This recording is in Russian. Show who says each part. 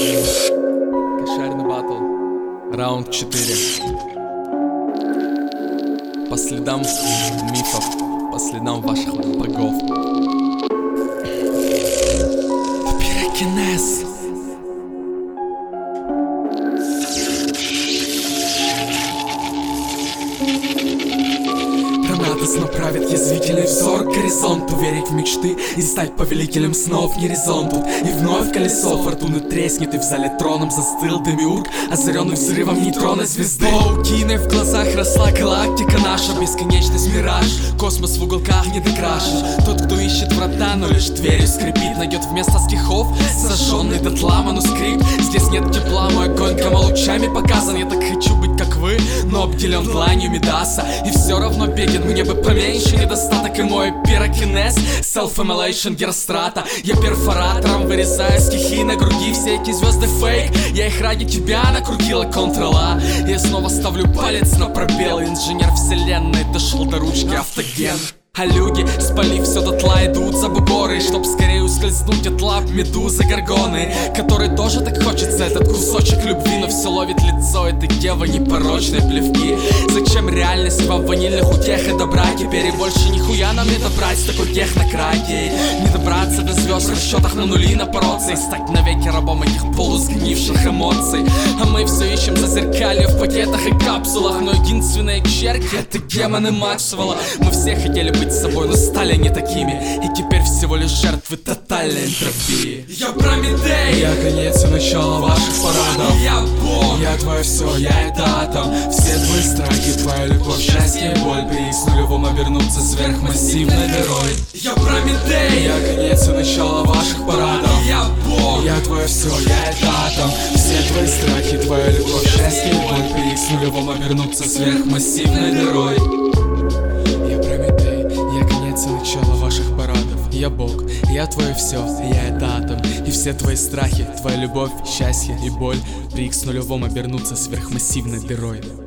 Speaker 1: Кошерный батл. Раунд 4. По следам мифов, по следам ваших богов. Пирокинез. Гранатос направит язвительный взор к горизонту, верить в мечты и стать повелителем снов. Не резон тут, и вновь колесо фортуны треснет, и в зале троном застыл демиург, озаренный взрывом нейтрона звезды. Паутиной в глазах росла галактика наша, бесконечность мираж, космос в уголках не докрашен. Тот, кто ищет врата, но лишь дверью скрипит, найдет вместо стихов сожженный дотла манускрипт. Здесь нет тепла, мой огонь гамма-лучами показан. Я так хочу быть как вы, но обделен дланью Мидаса, и все равно беден. Мне бы поменьше недостаток, и мой пирокинез self-immolation Герострата. Я перфоратором вырезаю стихи на груди. Все эти звезды фейк, я их ради тебя накрутила Ctrl-A. Я снова ставлю палец на пробел. Инженер вселенной дошел до ручки автоген. А люди, спалив все дотла, идут за бугоры, чтоб скорее ускользнуть от лап медузы горгоны, которой тоже так хочется этот кусочек любви, но все ловит лицо этой девы непорочной плевки. Зачем реальность во ванильных утех и добра? Теперь и больше нихуя нам не добрать с такой технократией. Не добраться до звезд в расчетах на нули напороться и стать навеки рабом этих полусгнивших эмоций. А мы все ищем зазеркалье в пакетах и капсулах, но единственные черти — это демоны Максвелла. Мы все хотели быть собой, но стали не такими, и теперь всего лишь жертвы тотальной энтропии. Я Прометей, я конец и начало ваших парадов. Я Бог, я твое все, я это атом. Все твои страхи, твоя любовь, счастье и боль при их с нулевом обернуться сверхмассивной дырой. Я Прометей, я конец и начало ваших парадов. Я Бог, я твое все, я это атом. Все твои страхи, твоя любовь, счастье и боль при их с нулевом обернуться сверхмассивной дырой. Начало ваших парадов. Я Бог, я твое все, я это атом. И все твои страхи, твоя любовь, счастье и боль при их с нулевом обернуться сверхмассивной дырой.